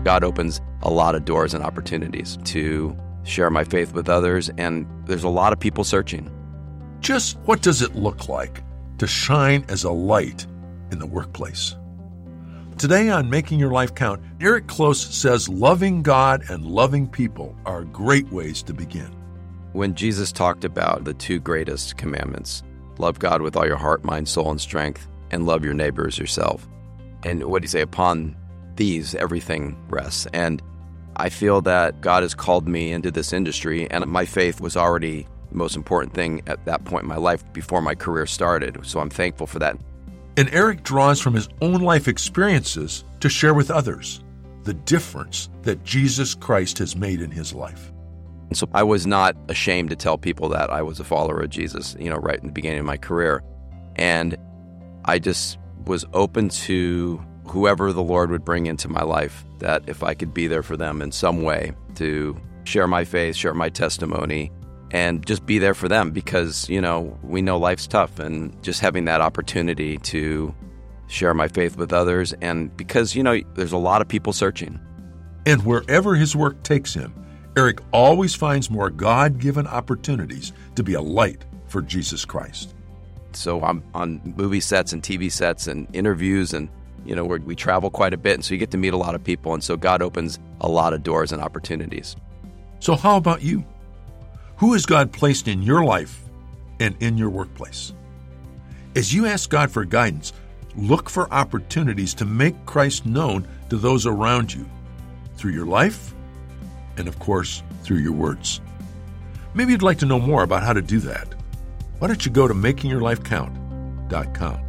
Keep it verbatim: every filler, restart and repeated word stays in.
God opens a lot of doors and opportunities to share my faith with others, and there's a lot of people searching. Just what does it look like to shine as a light in the workplace? Today on Making Your Life Count, Eric Close says loving God and loving people are great ways to begin. When Jesus talked about the two greatest commandments, love God with all your heart, mind, soul, and strength, and love your neighbor as yourself. And what do you say? Upon these, everything rests. And I feel that God has called me into this industry, and my faith was already the most important thing at that point in my life before my career started. So I'm thankful for that. And Eric draws from his own life experiences to share with others the difference that Jesus Christ has made in his life. And so I was not ashamed to tell people that I was a follower of Jesus, you know, right in the beginning of my career. And I just was open to whoever the Lord would bring into my life, that if I could be there for them in some way to share my faith, share my testimony, and just be there for them because, you know, we know life's tough, and just having that opportunity to share my faith with others. And because, you know, there's a lot of people searching. And wherever his work takes him, Eric always finds more God-given opportunities to be a light for Jesus Christ. So I'm on movie sets and T V sets and interviews, and, you know, where we travel quite a bit. And so you get to meet a lot of people. And so God opens a lot of doors and opportunities. So how about you? Who has God placed in your life and in your workplace? As you ask God for guidance, look for opportunities to make Christ known to those around you through your life and, of course, through your words. Maybe you'd like to know more about how to do that. Why don't you go to making your life count dot com?